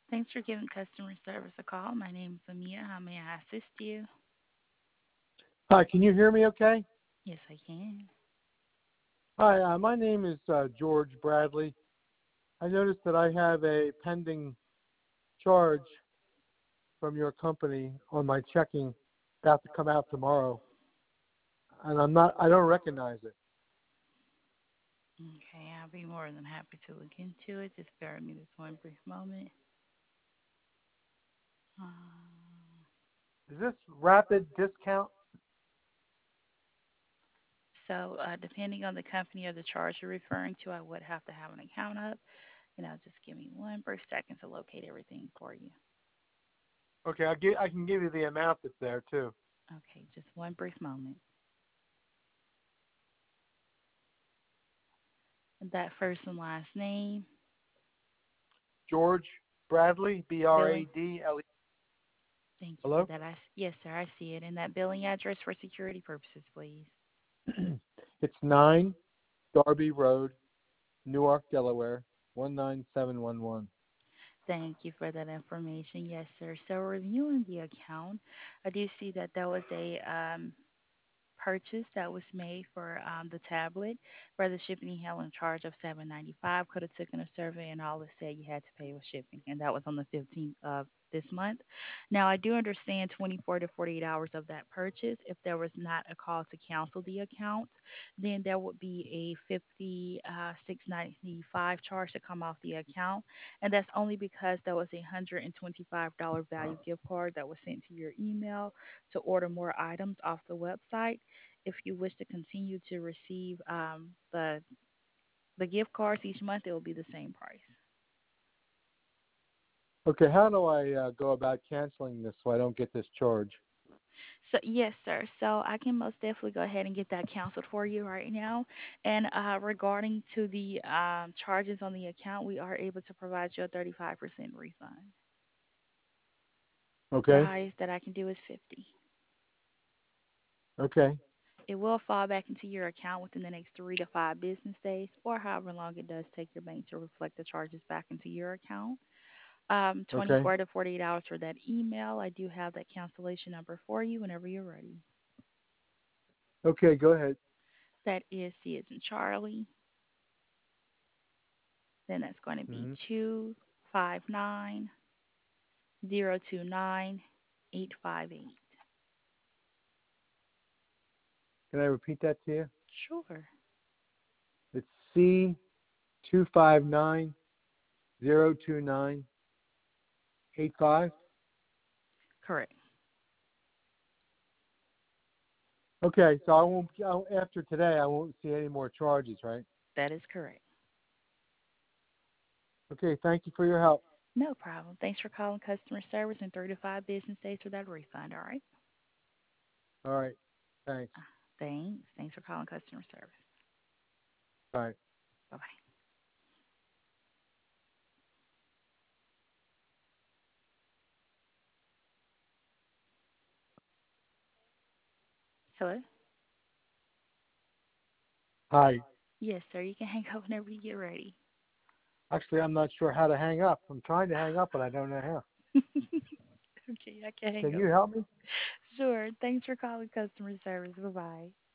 Thanks for giving customer service a call. My name is Amia. How may I assist you? Hi, can you hear me okay? Yes, I can. Hi, my name is George Bradley. I noticed that I have a pending charge from your company on my checking about to come out tomorrow, and I don't recognize it. Okay, I'll be more than happy to look into it. Just bear with me this one brief moment. Um, Is this rapid discount? Depending on the company or the charge you're referring to, I would have to have an account up. Just give me one brief second to locate everything for you. Okay, I can give you the amount that's there too. Okay, just one brief moment. That first and last name, George Bradley, billing. Bradle. Thank you for Hello? that. Yes, sir, I see it. And that billing address for security purposes, please. It's 9 Darby Road, Newark, Delaware, 19711. Thank you for that information. Yes, sir. So reviewing the account, I do see that there was a purchase that was made for the tablet for the shipping and handling charge of $7.95. Could have taken a survey and all it said you had to pay was shipping, and that was on the 15th of this month. Now I do understand 24 to 48 hours of that purchase. If there was not a call to cancel the account, then there would be a 56.95 charge to come off the account, and that's only because there was a $125 value gift card that was sent to your email to order more items off the website. If you wish to continue to receive the gift cards each month, it will be the same price. Okay, how do I go about canceling this so I don't get this charge? So yes, sir. So I can most definitely go ahead and get that canceled for you right now. And regarding to the charges on the account, we are able to provide you a 35% refund. The Okay, highest that I can do is 50. okay, It will fall back into your account within the next 3 to 5 business days, or however long it does take your bank to reflect the charges back into your account. okay, 24 to 48 hours for that email. I do have that cancellation number for you whenever you're ready. okay, go ahead. That is C as in Charlie. Then that's going to be Hmm. 259 029 858. Can I repeat that to you? Sure. It's C 259 029 85. Correct. Okay, so after today I won't see any more charges, right? That is correct. Okay, thank you for your help. No problem. Thanks for calling customer service in 3 to 5 business days for that refund. All right. All right, thanks. Uh, Thanks. Thanks for calling customer service. Bye. Bye bye. Hello. Hi. Yes, sir. You can hang up whenever you get ready. Actually, I'm not sure how to hang up. I'm trying to hang up, but I don't know how. Okay, I can hang Can up. you help me? Sure. Thanks for calling customer service. Bye bye.